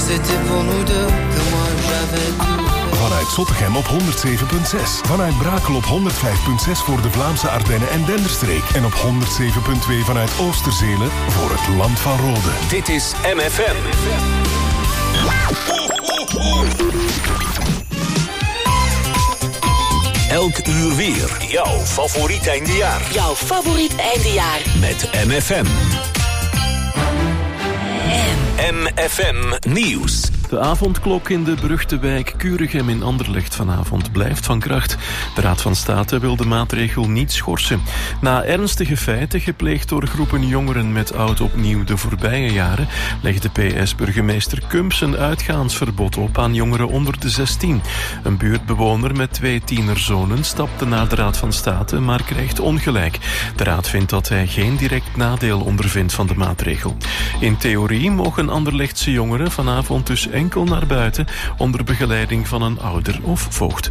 c'était pour nous deux que moi j'avais tout. Vanuit Zottegem op 107.6. Vanuit Brakel op 105.6 voor de Vlaamse Ardennen en Denderstreek. En op 107.2 vanuit Oosterzele voor het Land van Rode. Dit is MFM. Elk uur weer. Jouw favoriet eindejaar. Jouw favoriet eindejaar. Met MFM. MFM Nieuws. De avondklok in de beruchte wijk Kuregem in Anderlecht vanavond blijft van kracht. De Raad van State wil de maatregel niet schorsen. Na ernstige feiten gepleegd door groepen jongeren met oud opnieuw de voorbije jaren, legde PS-burgemeester Kumps een uitgaansverbod op aan jongeren onder de 16. Een buurtbewoner met 2 tienerzonen stapte naar de Raad van State, maar krijgt ongelijk. De Raad vindt dat hij geen direct nadeel ondervindt van de maatregel. In theorie mogen Anderlechtse jongeren vanavond dus enkel naar buiten onder begeleiding van een ouder of voogd.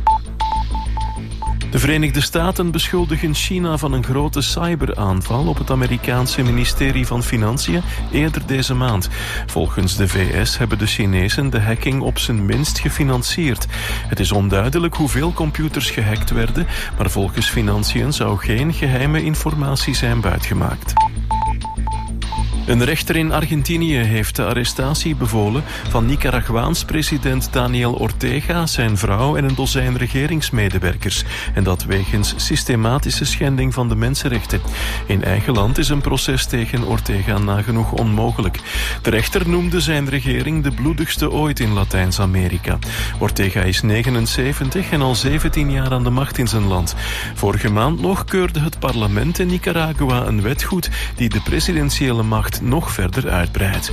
De Verenigde Staten beschuldigen China van een grote cyberaanval op het Amerikaanse ministerie van Financiën eerder deze maand. Volgens de VS hebben de Chinezen de hacking op zijn minst gefinancierd. Het is onduidelijk hoeveel computers gehackt werden, maar volgens Financiën zou geen geheime informatie zijn buitgemaakt. Een rechter in Argentinië heeft de arrestatie bevolen van Nicaraguaans president Daniel Ortega, zijn vrouw en een dozijn regeringsmedewerkers. En dat wegens systematische schending van de mensenrechten. In eigen land is een proces tegen Ortega nagenoeg onmogelijk. De rechter noemde zijn regering de bloedigste ooit in Latijns-Amerika. Ortega is 79 en al 17 jaar aan de macht in zijn land. Vorige maand nog keurde het parlement in Nicaragua een wet goed die de presidentiële macht nog verder uitbreidt.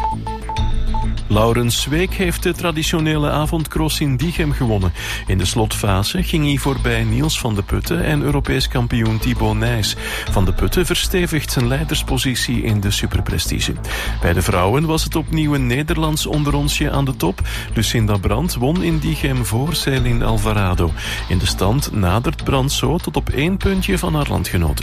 Laurens Zweek heeft de traditionele avondcross in Diegem gewonnen. In de slotfase ging hij voorbij Niels van de Putten en Europees kampioen Thibaut Nys. Van de Putten verstevigt zijn leiderspositie in de superprestige. Bij de vrouwen was het opnieuw een Nederlands onderonsje aan de top. Lucinda Brandt won in Diegem voor Céline Alvarado. In de stand nadert Brandt zo tot op 1 puntje van haar landgenoten.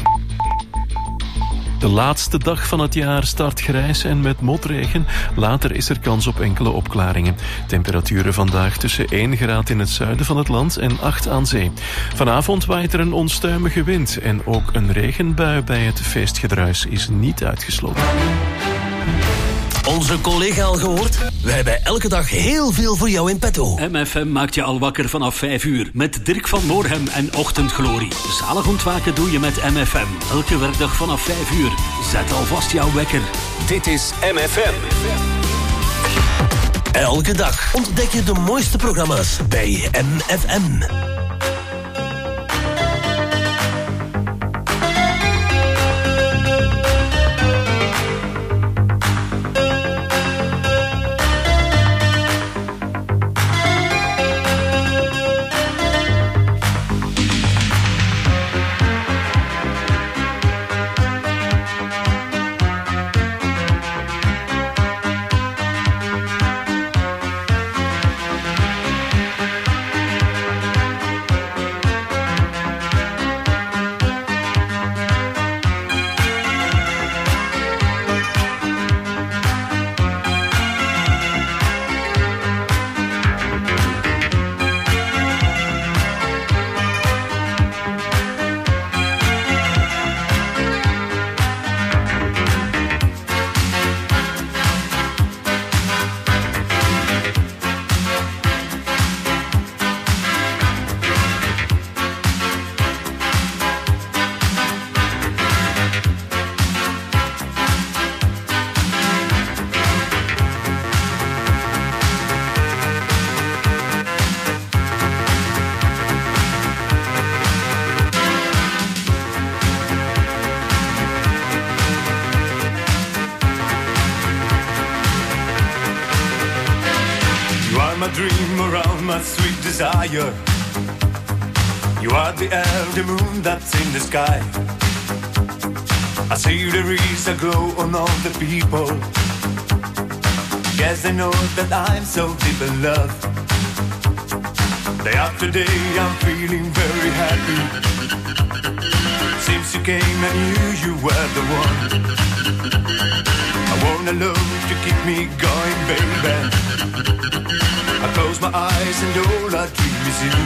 De laatste dag van het jaar start grijs en met motregen. Later is er kans op enkele opklaringen. Temperaturen vandaag tussen 1 graad in het zuiden van het land en 8 aan zee. Vanavond waait er een onstuimige wind en ook een regenbui bij het feestgedruis is niet uitgesloten. Onze collega al gehoord? Wij hebben elke dag heel veel voor jou in petto. MFM maakt je al wakker vanaf 5 uur met Dirk van Moorhem en Ochtendglorie. Zalig ontwaken doe je met MFM. Elke werkdag vanaf 5 uur. Zet alvast jouw wekker. Dit is MFM. Elke dag ontdek je de mooiste programma's bij MFM. dream around my sweet desire. You are the elder moon that's in the sky. I see there is a glow on all the people. Guess they know that I'm so deep in love. Day after day I'm feeling very happy. Since you came I knew you were the one. I want a love to keep me going, baby. close my eyes and all I dream is you.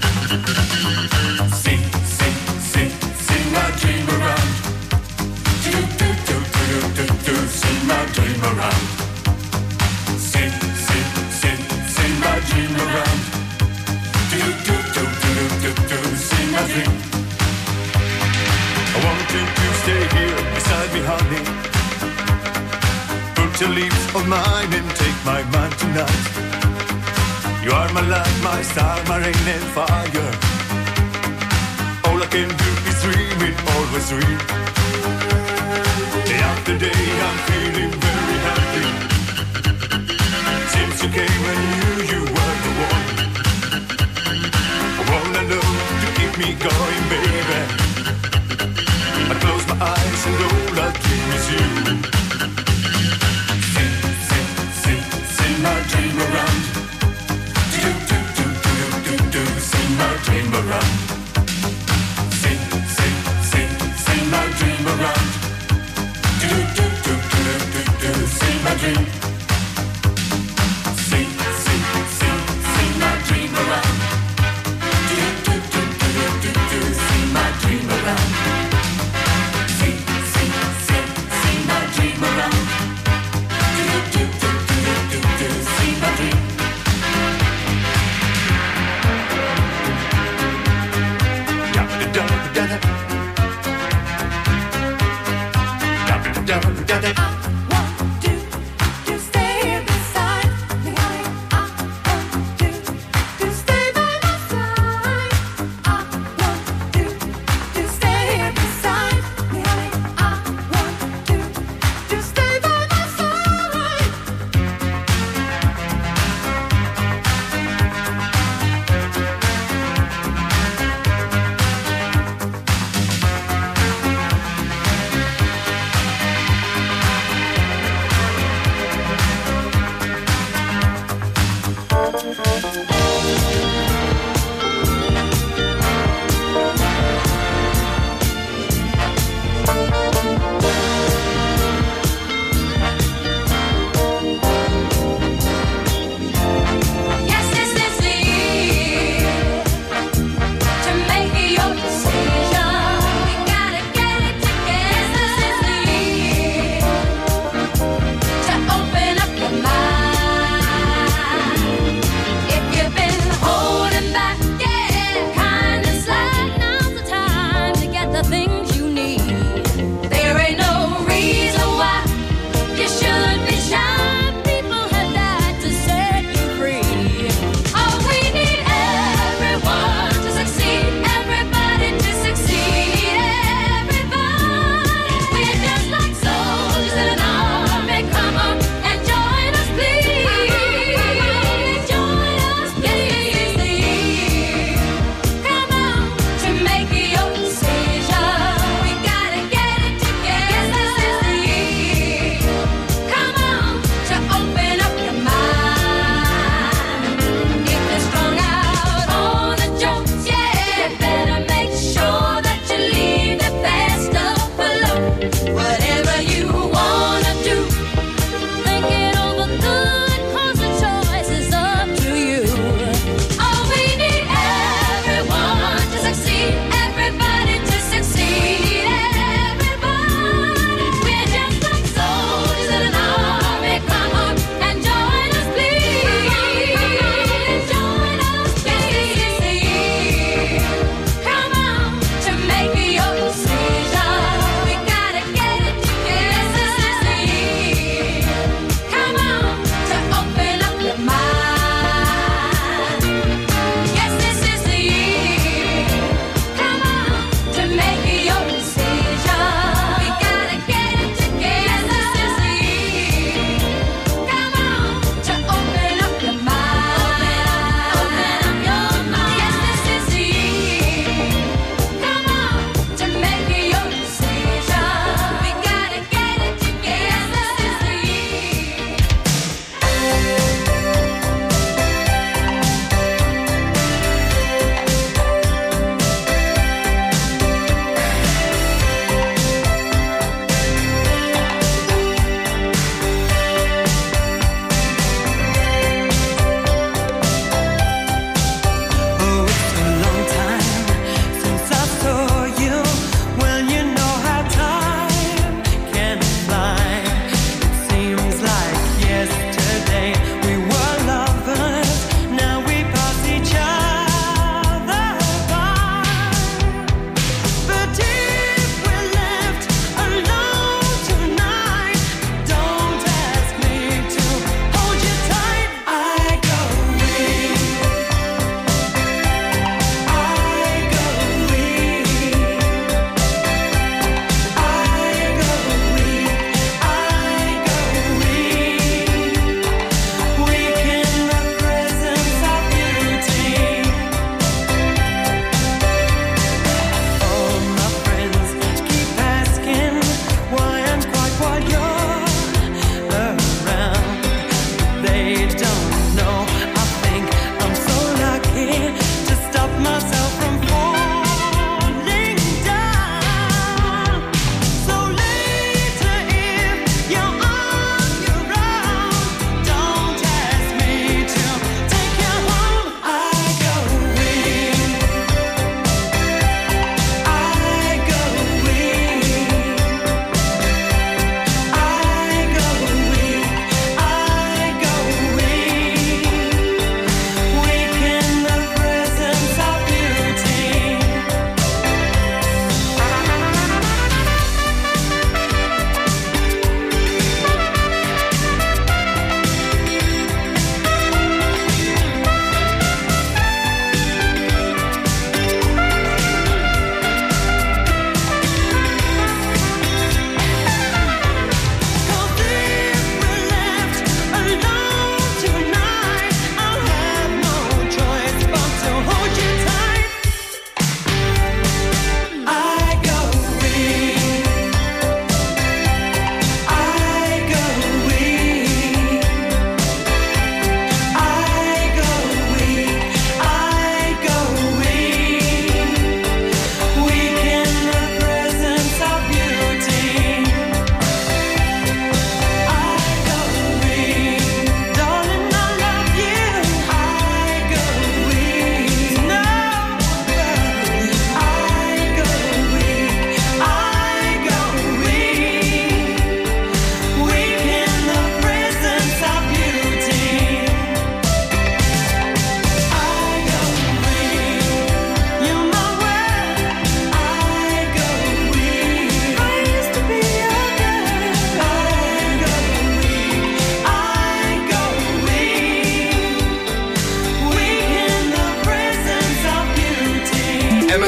Sing, sing, sing, sing my dream around. Do, do, do, do, do, do, sing my dream around. Sing, sing, sing, sing my dream around. Do, do, do, do, do, do, sing my dream. I want you to stay here beside me, honey. Put your lips on mine and take my mind tonight. You are my light, my star, my rain and fire. All I can do is dream it, always dream. Day after day I'm feeling very happy. Since you came I knew you were the one. I wanna know to keep me going, baby. I close my eyes and all I dream is you. Sing, sing, sing, sing my dream around. Do, do, do, do, do, do, sing my dream around. Sing, sing, sing, sing my dream around. Do, do, do, do, do, do, sing my dream. Sing, sing, sing, sing my dream around. Do, do, do, do, do, do, sing my dream around. Sing, sing, sing, sing my dream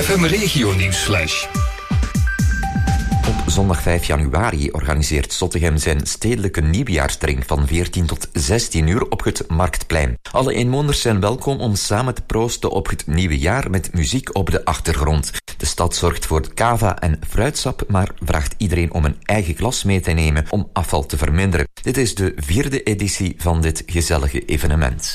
MFM Regio Nieuwsflash. Op zondag 5 januari organiseert Zottegem zijn stedelijke nieuwjaarsdrink van 14 tot 16 uur op het Marktplein. Alle inwoners zijn welkom om samen te proosten op het nieuwe jaar met muziek op de achtergrond. De stad zorgt voor kava en fruitsap, maar vraagt iedereen om een eigen glas mee te nemen om afval te verminderen. Dit is de 4e editie van dit gezellige evenement.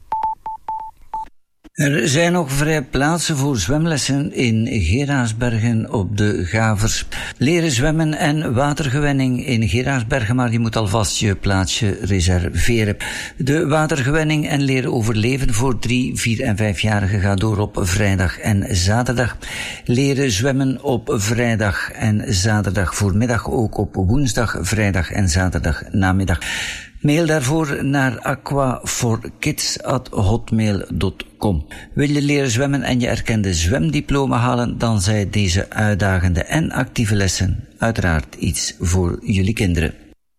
Er zijn nog vrij plaatsen voor zwemlessen in Geraardsbergen op de Gavers. Leren zwemmen en watergewenning in Geraardsbergen, maar je moet alvast je plaatsje reserveren. De watergewenning en leren overleven voor 3, 4 en 5-jarigen gaat door op vrijdag en zaterdag. Leren zwemmen op vrijdag en zaterdag voormiddag, ook op woensdag, vrijdag en zaterdag namiddag. Mail daarvoor naar aquaforkids@hotmail.com. Wil je leren zwemmen en je erkende zwemdiploma halen, dan zijn deze uitdagende en actieve lessen uiteraard iets voor jullie kinderen.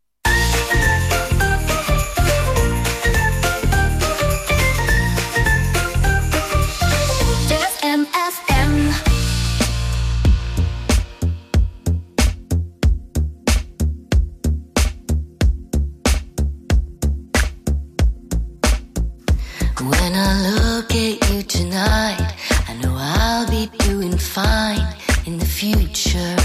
When I look at you tonight, I know I'll be doing fine in the future.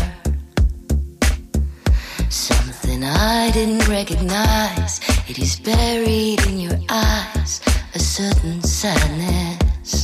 Something I didn't recognize, it is buried in your eyes, a certain sadness.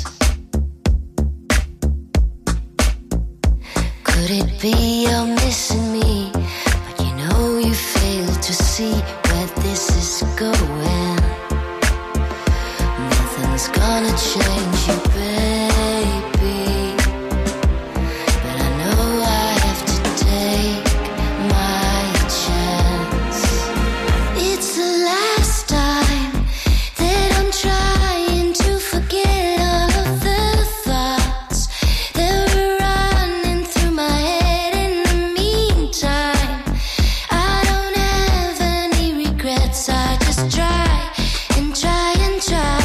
Could it be you're missing me, but you know you fail to see where this is going? Nothing's gonna change you, baby, but I know I have to take my chance. It's the last time that I'm trying to forget all of the thoughts that were running through my head. In the meantime, I don't have any regrets. I just try and try and try.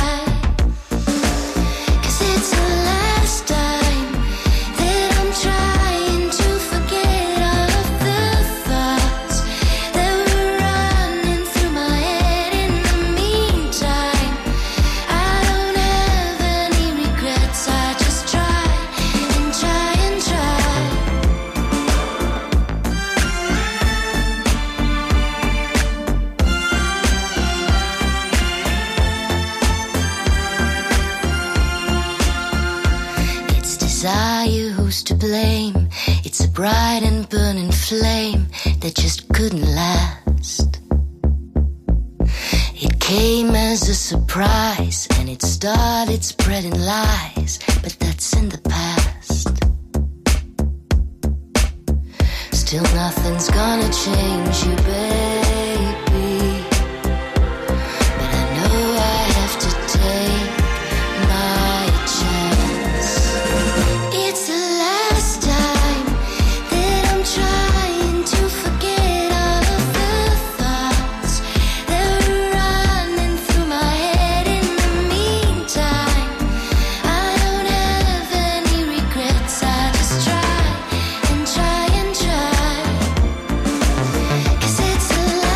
To blame, it's a bright and burning flame that just couldn't last. It came as a surprise and it started spreading lies, but that's in the past. Still nothing's gonna change you, baby, but I know I have to take my chance. It's a trying to forget all of the thoughts that were running through my head. In the meantime, I don't have any regrets. I just try and try and try. 'Cause it's a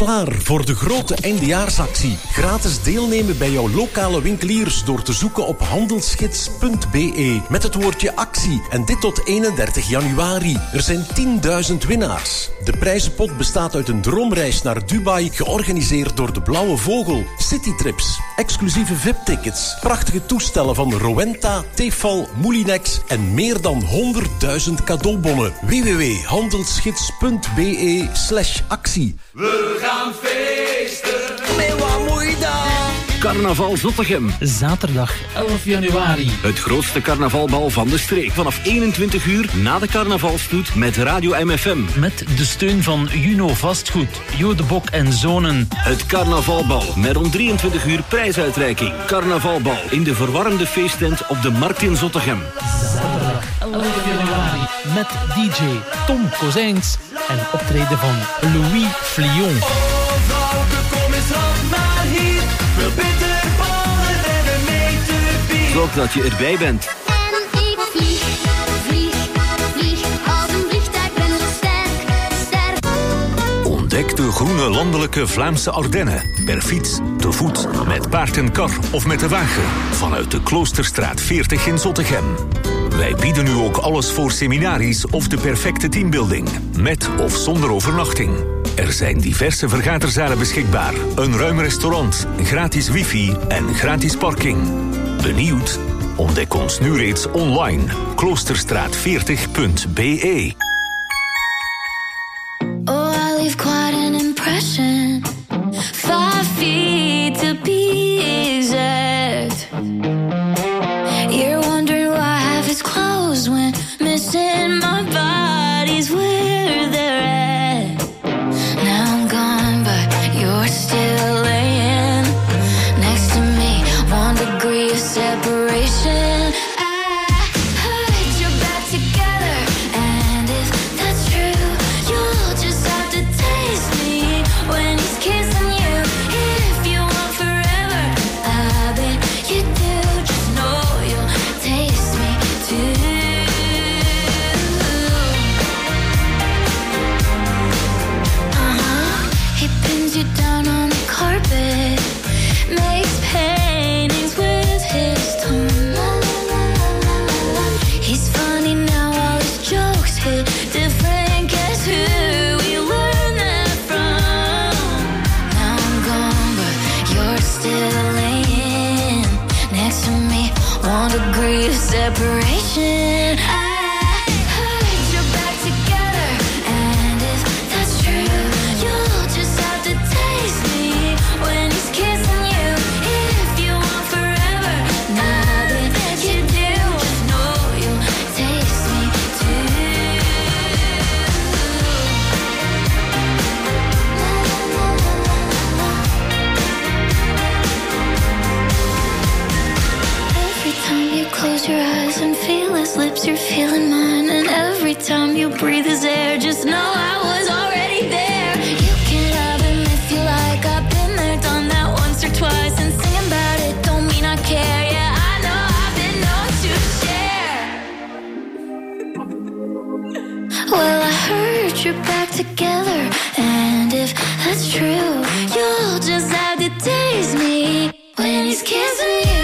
Klaar voor de grote eindejaarsactie. Gratis deelnemen bij jouw lokale winkeliers door te zoeken op handelsgids.be met het woordje actie. En dit tot 31 januari. Er zijn 10.000 winnaars. De prijzenpot bestaat uit een droomreis naar Dubai, georganiseerd door de Blauwe Vogel. Citytrips, exclusieve VIP-tickets, prachtige toestellen van Rowenta, Tefal, Moulinex en meer dan 100.000 cadeaubonnen. www.handelsgids.be/actie. We gaan feesten. Nee, wat moet je dan? Carnaval Zottegem. Zaterdag 11 januari. Het grootste carnavalbal van de streek. Vanaf 21 uur na de carnavalstoet met Radio MFM. Met de steun van Juno Vastgoed, Jo de Bok en Zonen. Het carnavalbal met om 23 uur prijsuitreiking. Carnavalbal in de verwarmde feesttent op de Markt in Zottegem. Zaterdag 11 januari. Met DJ Tom Kozijns en optreden van Louis Flion. Zorg dat je erbij bent. En ik vlieg als een vliegtuig, ben zo sterk. Ontdek de groene landelijke Vlaamse Ardennen. Per fiets, te voet, met paard en kar of met de wagen. Vanuit de Kloosterstraat 40 in Zottegem. Wij bieden nu ook alles voor seminaries of de perfecte teambuilding. Met of zonder overnachting. Er zijn diverse vergaderzalen beschikbaar. Een ruim restaurant, gratis wifi en gratis parking. Benieuwd? Ontdek ons nu reeds online. Kloosterstraat40.be. Oh, I leave quite an impression. 5 feet to be exact. You're wondering why half is closed when missing my body's where they're at. Now I'm gone, but you're still laying next to me. 1 degree of separation. Separation. I heard you're back together, and if that's true, you'll just have to taste me when he's kissing you. If you want forever, now that you do, just know you'll taste me too. Every time you close your eyes and feel his lips, you're feeling mine. And every time you breathe his air, just know I was already there. You can love him if you like. I've been there, done that once or twice. And singing about it don't mean I care. Yeah, I know I've been known to share. Well, I heard you're back together, and if that's true, you'll just have to taste me when he's kissing you.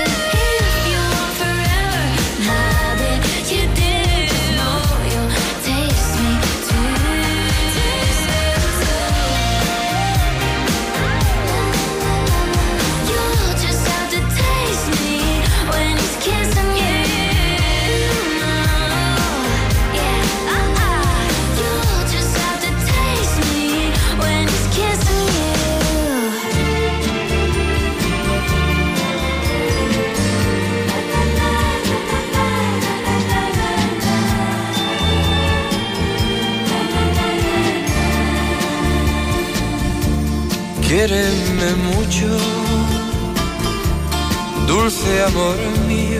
Quiéreme mucho, dulce amor mío,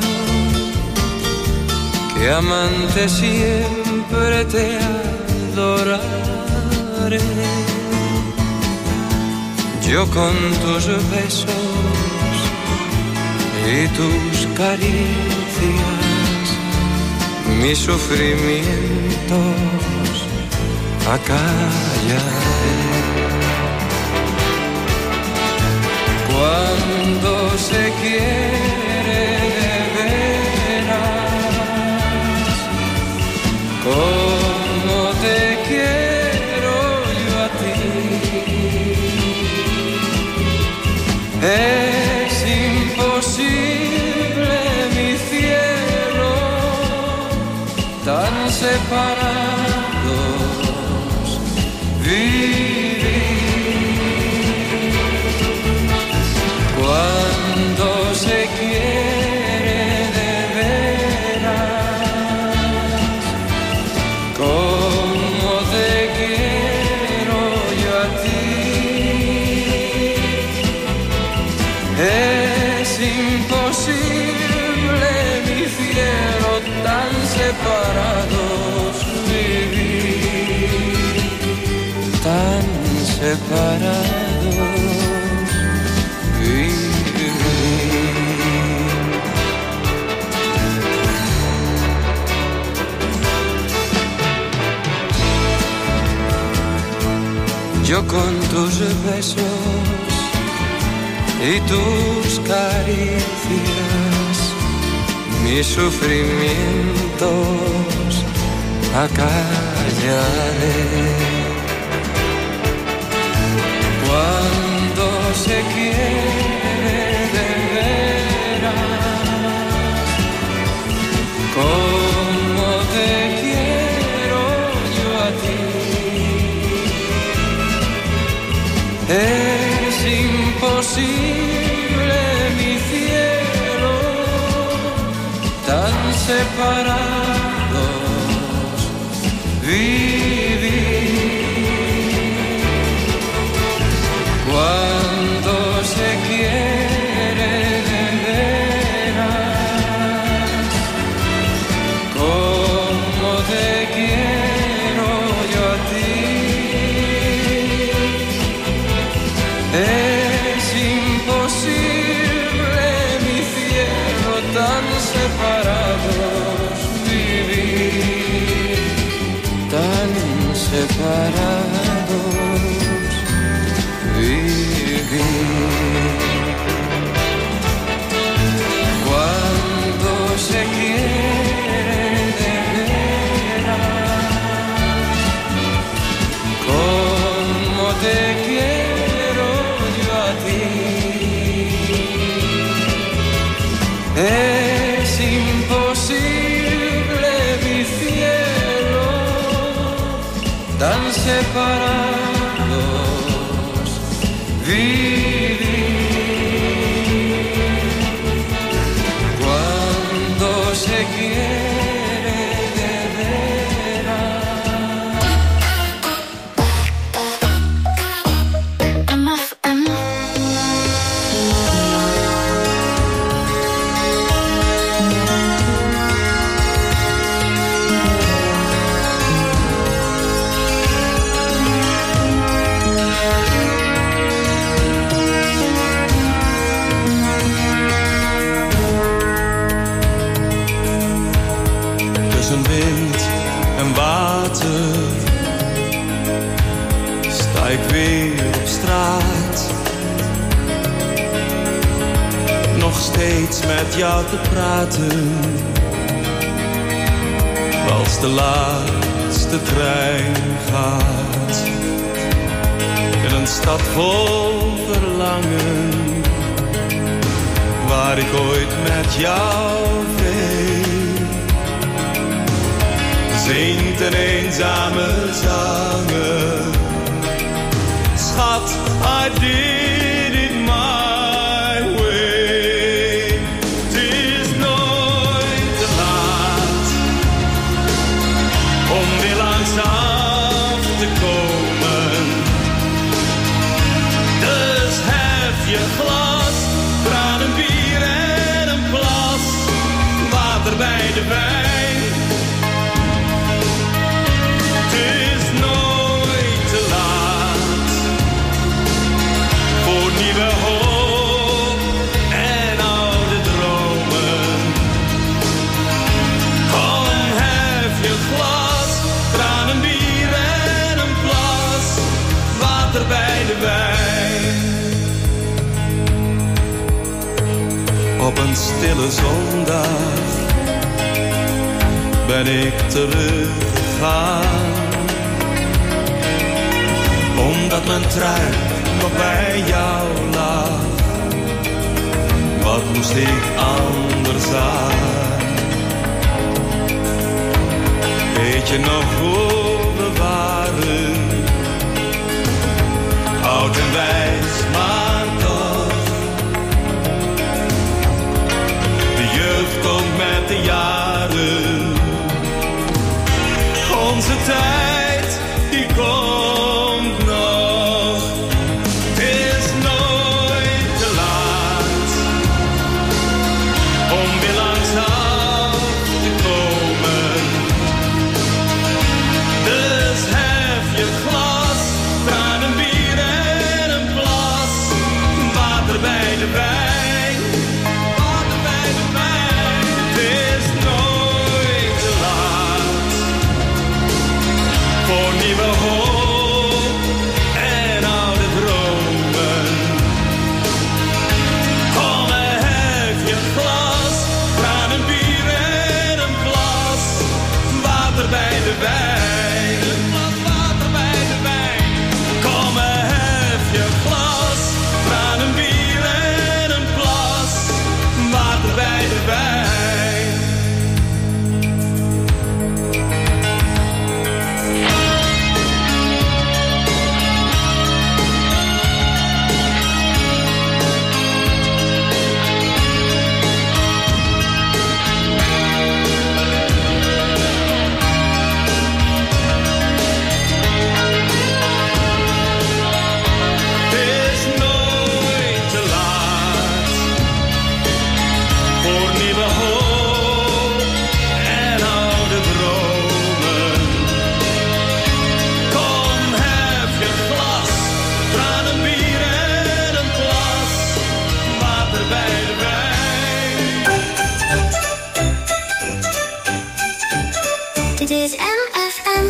que amante siempre te adoraré. Yo con tus besos y tus caricias, mis sufrimientos acallaré. Cuando se quiere de veras, como te quiero yo a ti, es imposible mi cielo, tan separados vivir. Cuando se quiere de veras, como te quiero yo a ti, es imposible mi cielo, tan separados vivir, tan separados vivir. Yo con tus besos y tus caricias, mis sufrimientos acallaré. Cuando se quiere de veras, como te quiero yo a ti, es imposible mi cielo, tan separados vivir. Cuando se quiere de veras, como te quiero yo a ti, es imposible mi cielo, tan separados vivir, tan separados vivir. Cuando se quiere de veras, como te quiero yo a ti, es imposible mi cielo, tan separados vivir. Cuando se quiere de veras. Tussen wind en water sta ik weer op straat, nog steeds met jou te praten, als de laatste trein gaat. In een stad vol verlangen, waar ik ooit met jou veeg, zingt een eenzame zanger. Schat, I did it my way. Het is nooit te laat om weer langs af te komen. Dus hef je glas, praat een bier en een plas, water bij de wijn. Nieuwe hoop en oude dromen. Kom, hef je glas, traan een bier en een plas, water bij de wijn. een stille zondag ben ik teruggegaan, omdat mijn trui nog bij jou lag. Wat moest ik anders aan? Weet je nog hoe we waren? Oud en wijs, maar toch. De jeugd komt met de jaren. Onze tijd, die komt nog. Het is nooit te laat om weer langs af te komen. Dus hef je glas, traan een bier en een plas. Water bij de wijn, water bij de wijn. Het is nooit te laat voor nieuwe hoop en oude dromen. Kom en hef je glas, traan een bier en een plas. Water bij de wijn, een glas water bij de wijn. Kom en hef je glas, traan een bier en een plas. Water bij de wijn. Het is nooit te laat voor nieuwe hoop en oude dromen. Kom, hef je glas, traan een bier en een plas. Water bij de wijn. Dit is MFM.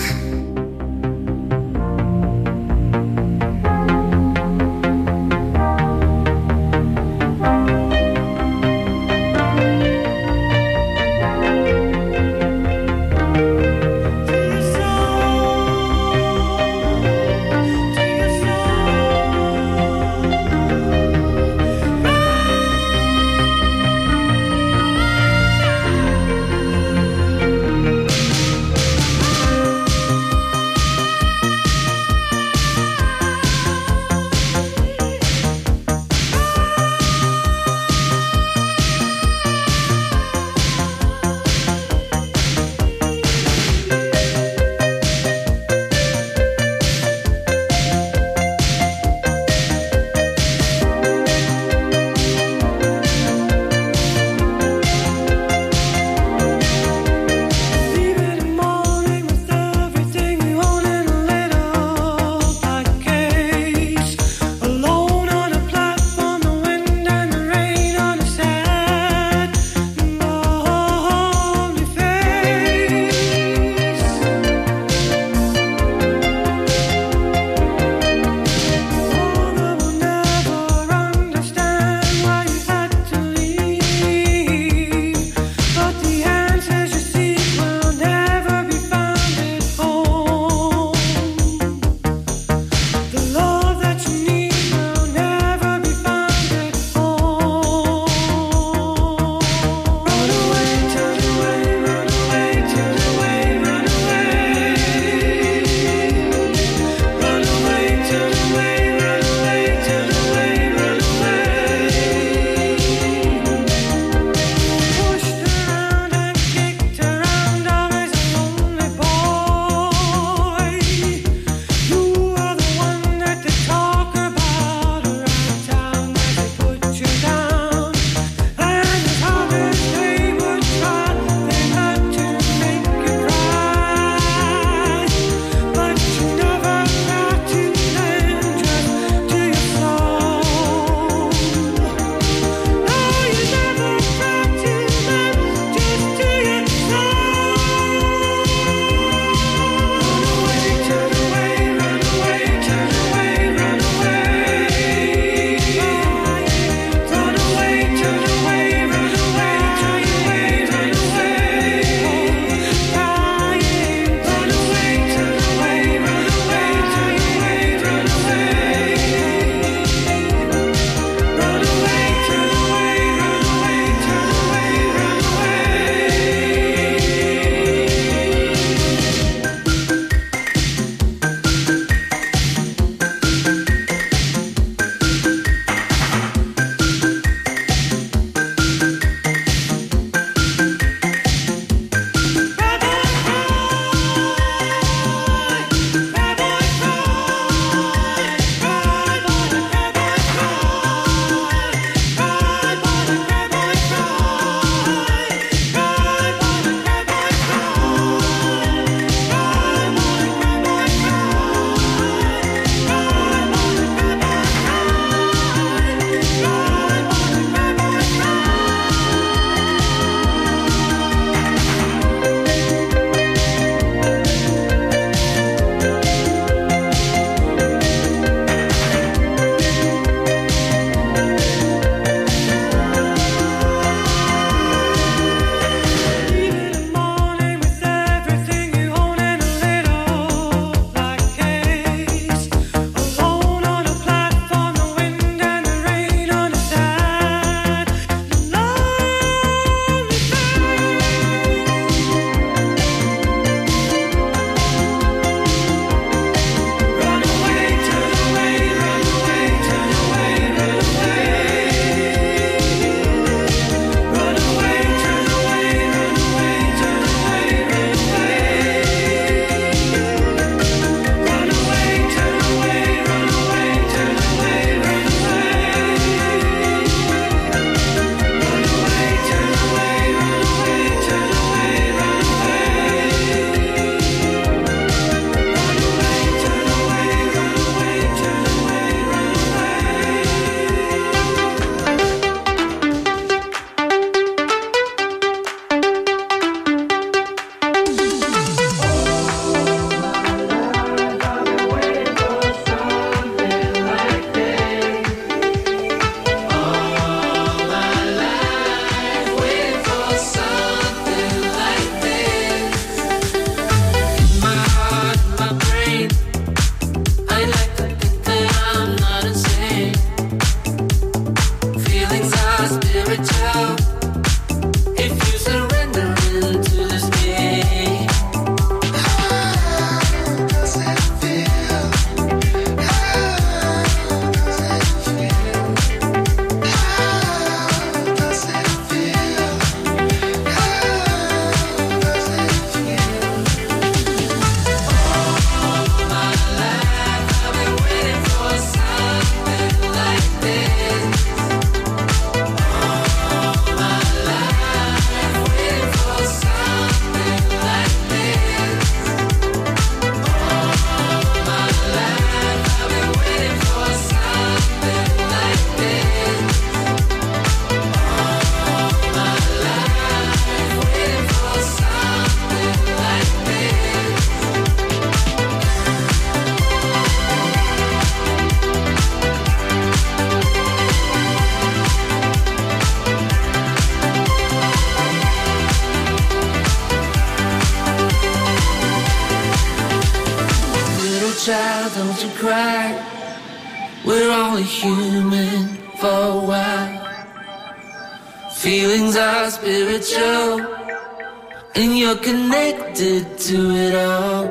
child, don't you cry. We're only human for a while. Feelings are spiritual, and you're connected to it all.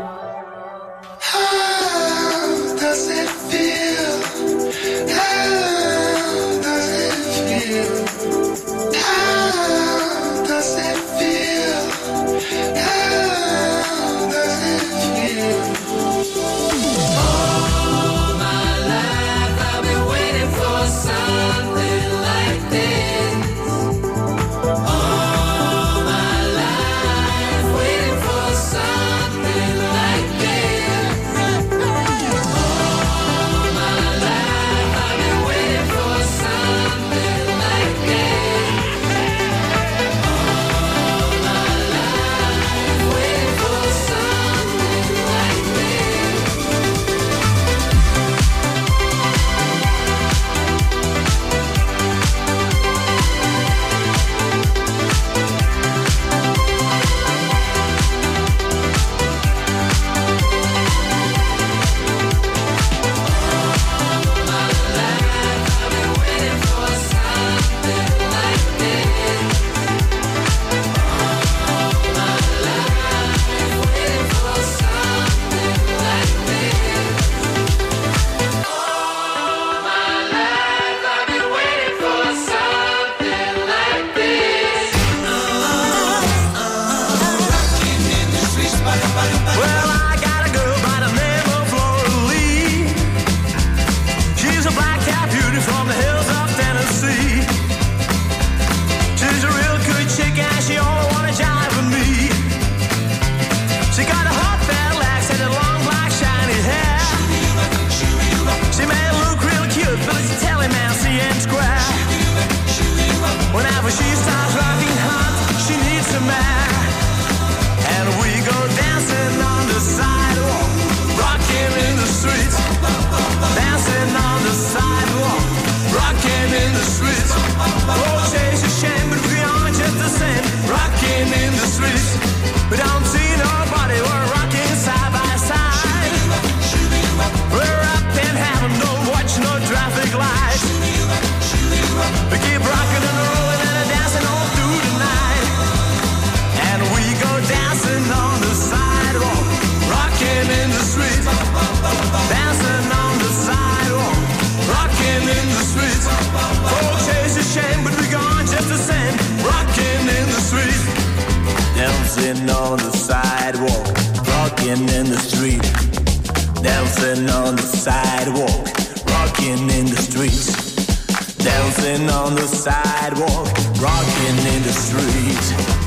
How does it feel? How does it feel? How does it feel? How does it feel? All my life I've been waiting for something like this. All my life waiting for something like this. All my life I've been waiting for something like this. All my life waiting for something like this. Well, I got a girl by the name of Flora Lee. She's a black-cat beauty from the hills of Tennessee. She's a real good chick and she only wanna jive with me. She got a hot fat legs and a long black shiny hair. She may look real cute, but it's telling Nancy and square. Whenever she starts rocking hot, she needs a man. And we go dancing on the sidewalk, rocking in the streets. Dancing on the sidewalk, rocking in the streets. Oh, chase a shame, but we are just the same, rocking in the streets. We don't see nobody, we're rocking side by side. We're up in heaven, don't watch no traffic lights. We keep rocking and rolling and dancing all through the night. And we go dancing on the sidewalk, rocking in the streets. Dancing on the sidewalk, rocking in the streets. Folks say it's a shame, but we gone just the same, rocking in the streets. Dancing on the sidewalk, rocking in the street. Dancing on the sidewalk, rocking in the streets. Dancing on the sidewalk, rocking in the streets.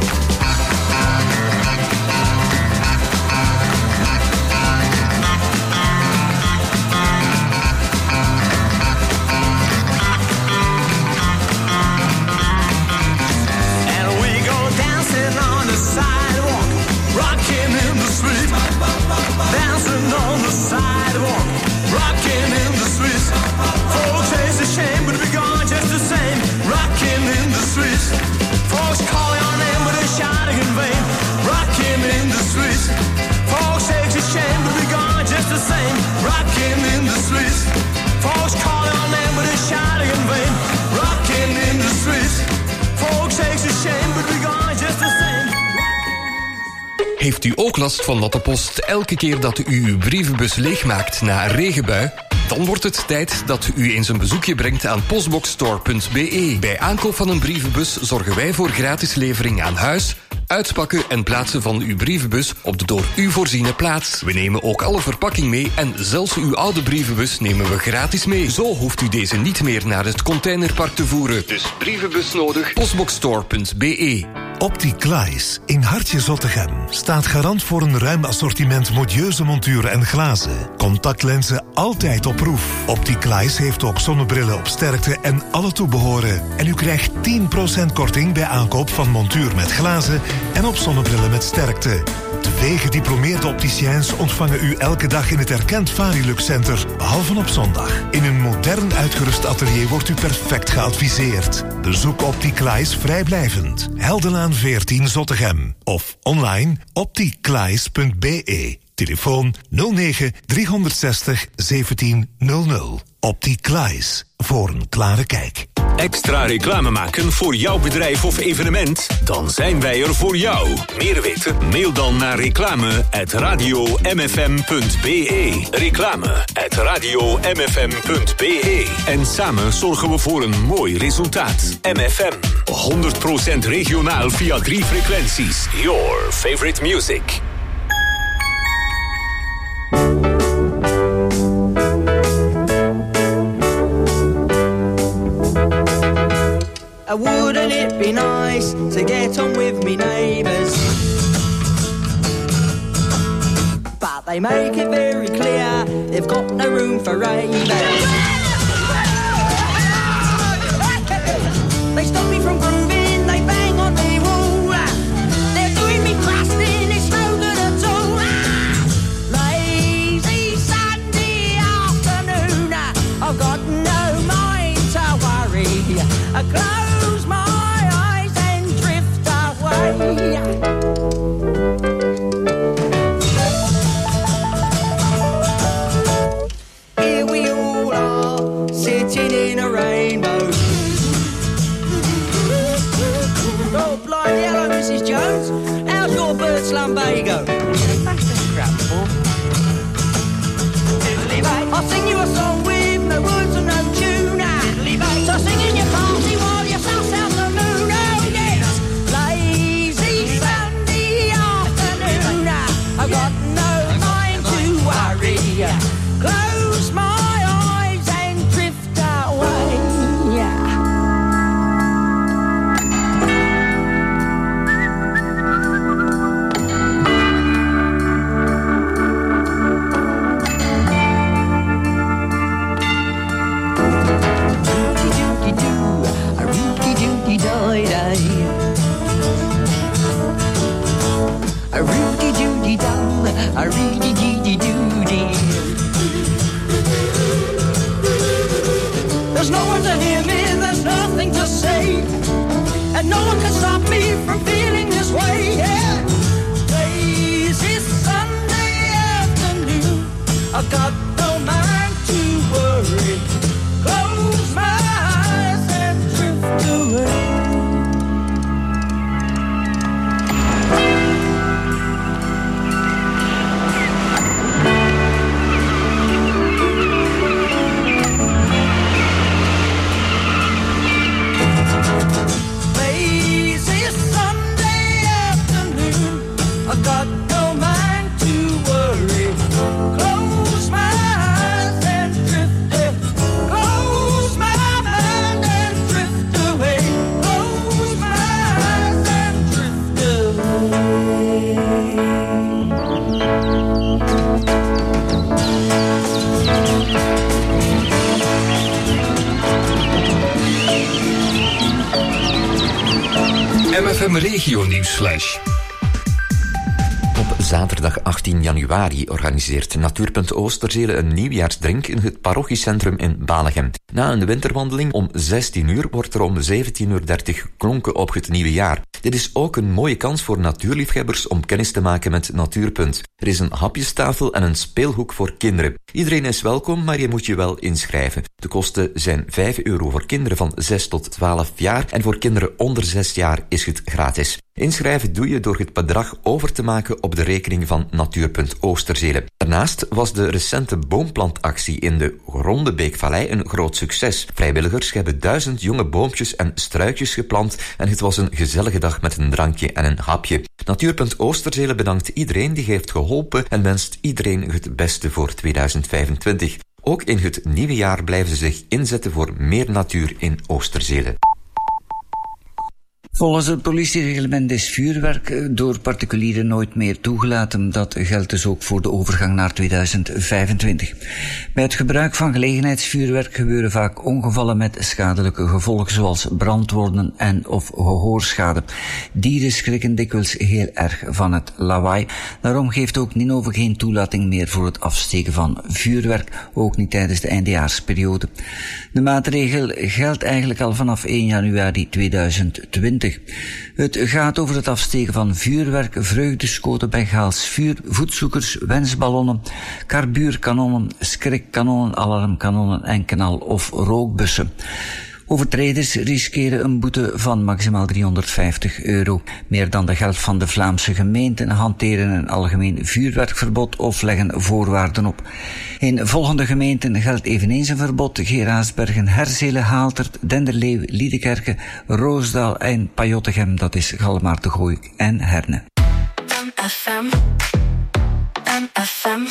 And we go dancing on the sidewalk, rocking in the street. Dancing on the sidewalk, rocking in the streets. Folks say it's a shame, but we gone just the same, rocking in the streets. Folks calling our name, but they're shouting in vain, rocking in the streets. Folks say it's a shame, but we gone just the same, rocking in the streets. Folks calling our name, but they're shouting in vain, rocking in the streets. Folks say it's a shame, but we gone just the same. Heeft u ook last van natte post elke keer dat u uw brievenbus leegmaakt na een regenbui? Dan wordt het tijd dat u eens een bezoekje brengt aan postboxstore.be. Bij aankoop van een brievenbus zorgen wij voor gratis levering aan huis, uitpakken en plaatsen van uw brievenbus op de door u voorziene plaats. We nemen ook alle verpakking mee en zelfs uw oude brievenbus nemen we gratis mee. Zo hoeft u deze niet meer naar het containerpark te voeren. Dus brievenbus nodig, postboxstore.be. Opticlies in Hartje Zottegem staat garant voor een ruim assortiment modieuze monturen en glazen. Contactlenzen altijd op proef. Opticlies heeft ook zonnebrillen op sterkte en alle toebehoren. En u krijgt 10% korting bij aankoop van montuur met glazen en op zonnebrillen met sterkte. 2 gediplomeerde opticiens ontvangen u elke dag in het erkend Varilux Center, behalve op zondag. In een modern uitgerust atelier wordt u perfect geadviseerd. Bezoek Opticlies vrijblijvend. Heldenlaan 14 Zottegem. Of online opticlies.be. Telefoon 09 360 1700. Opticlies, voor een klare kijk. Extra reclame maken voor jouw bedrijf of evenement? Dan zijn wij er voor jou. Meer weten? Mail dan naar reclame@radiomfm.be. Reclame@radiomfm.be. En samen zorgen we voor een mooi resultaat. MFM, 100% regionaal via 3 frequenties. Your favorite music. Wouldn't it be nice to get on with me neighbours? But they make it very clear they've got no room for ravers. They stop me from grooving, they bang on the wall. They're doing me crusting, it's no good at all. Lazy Sunday afternoon, I've got no mind to worry. I close my eyes and drift away. Here we all are, sitting in a rainbow. Oh, blind yellow, Mrs. Jones, how's your bird's lumbago? I'll sing you a song with no words and no tune. So sing in your party while you suss out the moon. Oh yes, lazy Sunday afternoon. I've got no mind to worry. Close my eyes and drift away. A rooty doody dum, a reedy deedy doody. There's no one to hear me, there's nothing to say, and no one can stop me from feeling this way. Yeah. Lazy Sunday afternoon, I've got no mind to worry. Close my eyes and drift away. Got no mind to worry. Close my eyes and drift. Close my mind and drift away. Close my eyes and drift away. MFM Regio Nieuwsflash. Op zaterdag 18 januari organiseert Natuurpunt Oosterzele een nieuwjaarsdrink in het parochiecentrum in Balegem. Na een winterwandeling om 16 uur wordt er om 17:30 geklonken op het nieuwe jaar. Dit is ook een mooie kans voor natuurliefhebbers om kennis te maken met Natuurpunt. Er is een hapjestafel en een speelhoek voor kinderen. Iedereen is welkom, maar je moet je wel inschrijven. De kosten zijn €5 voor kinderen van 6 tot 12 jaar en voor kinderen onder 6 jaar is het gratis. Inschrijven doe je door het bedrag over te maken op de rekening van Natuurpunt Oosterzele. Daarnaast was de recente boomplantactie in de Rondebeekvallei een groot succes. Vrijwilligers hebben 1000 jonge boompjes en struikjes geplant en het was een gezellige dag met een drankje en een hapje. Natuurpunt Oosterzele bedankt iedereen die heeft geholpen en wenst iedereen het beste voor 2025. Ook in het nieuwe jaar blijven ze zich inzetten voor meer natuur in Oosterzele. Volgens het politiereglement is vuurwerk door particulieren nooit meer toegelaten. Dat geldt dus ook voor de overgang naar 2025. Bij het gebruik van gelegenheidsvuurwerk gebeuren vaak ongevallen met schadelijke gevolgen, zoals brandwonden en of gehoorschade. Dieren schrikken dikwijls heel erg van het lawaai. Daarom geeft ook Ninove geen toelating meer voor het afsteken van vuurwerk, ook niet tijdens de eindejaarsperiode. De maatregel geldt eigenlijk al vanaf 1 januari 2020. 20. Het gaat over het afsteken van vuurwerk, vreugdeschoten, Bengaals vuur, voetzoekers, wensballonnen, karbuurkanonnen, skrikkanonnen, alarmkanonnen en knal- of rookbussen. Overtreders riskeren een boete van maximaal €350. Meer dan de helft van de Vlaamse gemeenten hanteren een algemeen vuurwerkverbod of leggen voorwaarden op. In volgende gemeenten geldt eveneens een verbod: Geraardsbergen, Herzelen, Haaltert, Denderleeuw, Liedekerke, Roosdaal en Pajottegem, dat is Galmaar, De Gooi en Herne. MFM, MFM,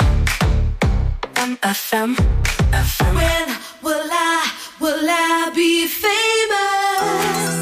MFM, FM. When will I be famous?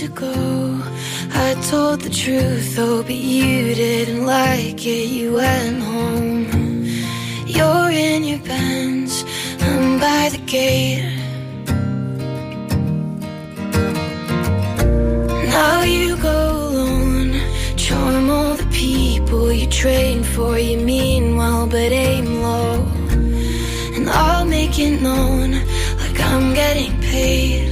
go. I told the truth, oh, but you didn't like it. You went home. You're in your Benz, I'm by the gate. Now you go alone, charm all the people you train for. You mean well, but aim low. And I'll make it known, like I'm getting paid.